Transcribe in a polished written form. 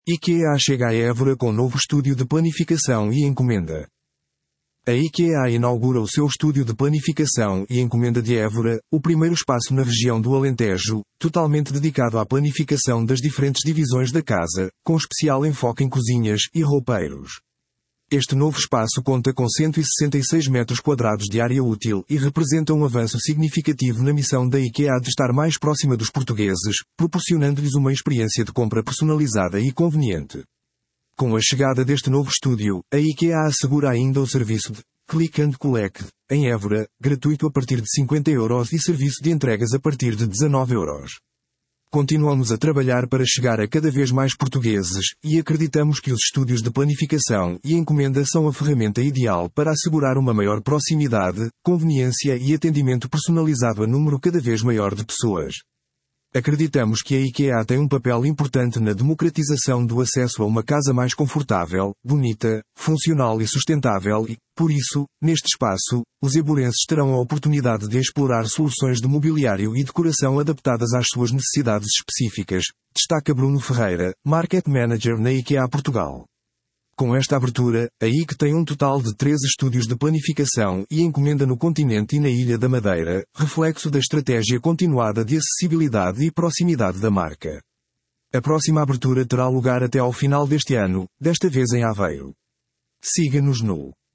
IKEA chega a Évora com novo estúdio de planificação e encomenda. A IKEA inaugura o seu estúdio de planificação e encomenda de Évora, o primeiro espaço na região do Alentejo, totalmente dedicado à planificação das diferentes divisões da casa, com especial enfoque em cozinhas e roupeiros. Este novo espaço conta com 166 metros quadrados de área útil e representa um avanço significativo na missão da IKEA de estar mais próxima dos portugueses, proporcionando-lhes uma experiência de compra personalizada e conveniente. Com a chegada deste novo estúdio, a IKEA assegura ainda o serviço de Click and Collect, em Évora, gratuito a partir de 50€ e serviço de entregas a partir de 19€. Continuamos a trabalhar para chegar a cada vez mais portugueses, e acreditamos que os estúdios de planificação e encomenda são a ferramenta ideal para assegurar uma maior proximidade, conveniência e atendimento personalizado a número cada vez maior de pessoas. Acreditamos que a IKEA tem um papel importante na democratização do acesso a uma casa mais confortável, bonita, funcional e sustentável e, por isso, neste espaço, os évorenses terão a oportunidade de explorar soluções de mobiliário e decoração adaptadas às suas necessidades específicas, destaca Bruno Ferreira, Market Manager na IKEA Portugal. Com esta abertura, a IKEA tem um total de 13 estúdios de planificação e encomenda no continente e na Ilha da Madeira, reflexo da estratégia continuada de acessibilidade e proximidade da marca. A próxima abertura terá lugar até ao final deste ano, desta vez em Aveiro. Siga-nos no